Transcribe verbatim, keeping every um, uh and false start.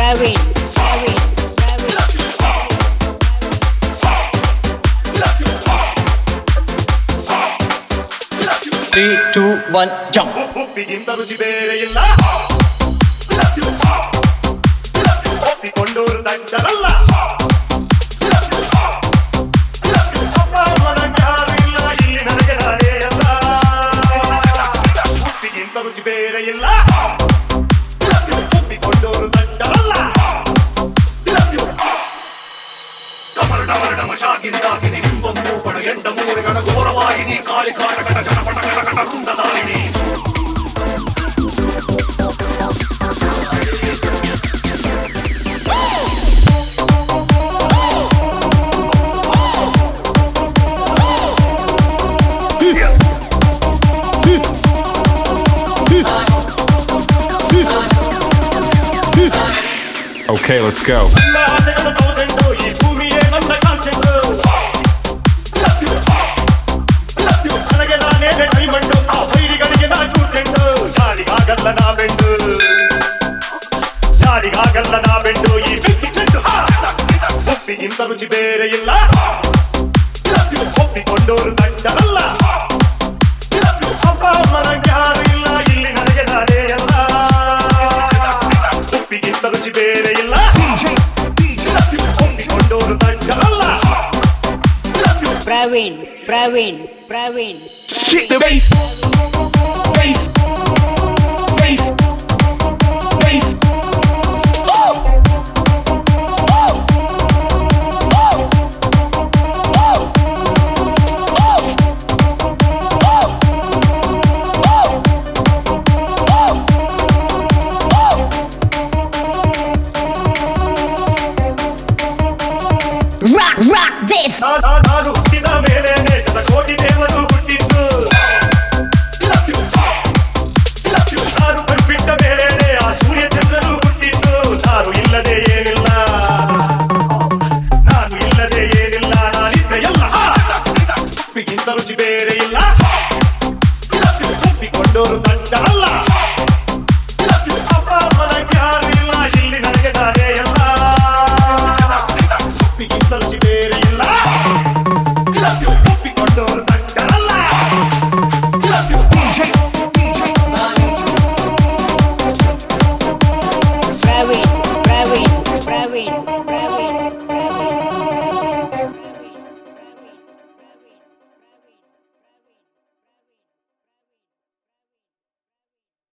Praveen, Praveen, three, two, one, jump. ಒಪ್ಪಿಗಿಂತ ರುಚಿ ಬೇರೆ ಇಲ್ಲ. ಒಪ್ಪಿಕೊಂಡೋರು ತಂಡರಲ್ಲ. ಅಪ್ಪ ಅಮ್ಮನ ಯಾರು ಇಲ್ಲ, ಇಲ್ಲಿ ನನಗೆ ನಾನೇ ಅಲ್ಲ. ಒಪ್ಪಿಗಿಂತ ರುಚಿ ಬೇರೆ ಇಲ್ಲ. ಒಪ್ಪಿಕೊಂಡೋರು ತಂಡರಲ್ಲ. ಡಮರ ಡಮರ ಡಮ ಶಾಕಿನಿ ತಾಕಿನಿ ಹಿಂಬೊಮ್ಮು ಪಡ ಎಂಡ ಮೂರುಗಣ ಘೋರವಾಹಿನಿ ಕಾಳಿ ಕಾಟ ಕಟ ಜನಪಟ ಕಟ ಕಟ ಕುಂದದಾರಿಣಿ. Okay, let's go. ಒಪ್ಪಿಗಿಂತ ರುಚಿ ಬೇರೆ ಇಲ್ಲ. ಒಪ್ಪಿಕೊಂಡೋರು ತಂಡರಲ್ಲ. ಅಪ್ಪ ಅಮ್ಮನ ಯಾರು ಇಲ್ಲ, ಇಲ್ಲಿ ನನಗೆ ನಾನೇ ಅಲ್ಲ. ಒಪ್ಪಿಗಿಂತ ರುಚಿ ಬೇರೆ ಇಲ್ಲ. ಒಪ್ಪಿಕೊಂಡೋರು ತಂಡರಲ್ಲ. Praveen, Praveen, Praveen. Kick the bass, bass, bass, bass. Oh! Oh! Oh! Oh! Rock, rock this. ನಾನು ಹುಟ್ಟಿದ ಮೇಲೆ ಶತಕೋಟಿ ದೇವರು ಹುಟ್ಟಿದ್ದು. ನಾನು ಕಣ್ಬಿಟ್ಟ ಮೇಲೆ ಆ ಸೂರ್ಯ ಚಂದ್ರರು ಹುಟ್ಟಿದ್ದು. ನಾನು ಇಲ್ಲದೆ ಏನಿಲ್ಲ, ನಾನು ಇಲ್ಲದೆ ಏನಿಲ್ಲ, ನಾನಿದ್ರೆ ಎಲ್ಲ. ಉಪ್ಪಿಗಿಂತ ರುಚಿ ಬೇರೆ ಇಲ್ಲ. ಒಪ್ಪಿಕೊಂಡೋರು ತಂಡರಲ್ಲ. ಅಪ್ಪ ಅಮ್ಮನ ಯಾರು ಇಲ್ಲ, ಇಲ್ಲಿ ನನಗೆ ನಾನೇ ಎಲ್ಲ. ಉಪ್ಪಿಗಿಂತ ರುಚಿ ಬೇರೆ ಇಲ್ಲ. ಒಪ್ಪಿಕೊಂಡೋರು ತಂಡರಲ್ಲ. Praveen, Praveen, Praveen.